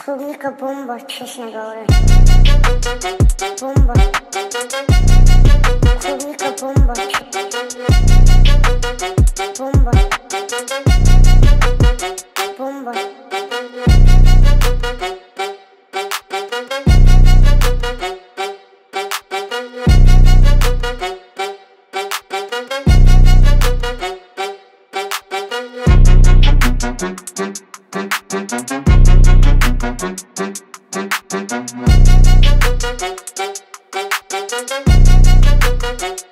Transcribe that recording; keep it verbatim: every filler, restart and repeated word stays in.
Клубника бомба, честно говоря. Бомба. Клубника бомба. Бомба. Бомба. Thank you.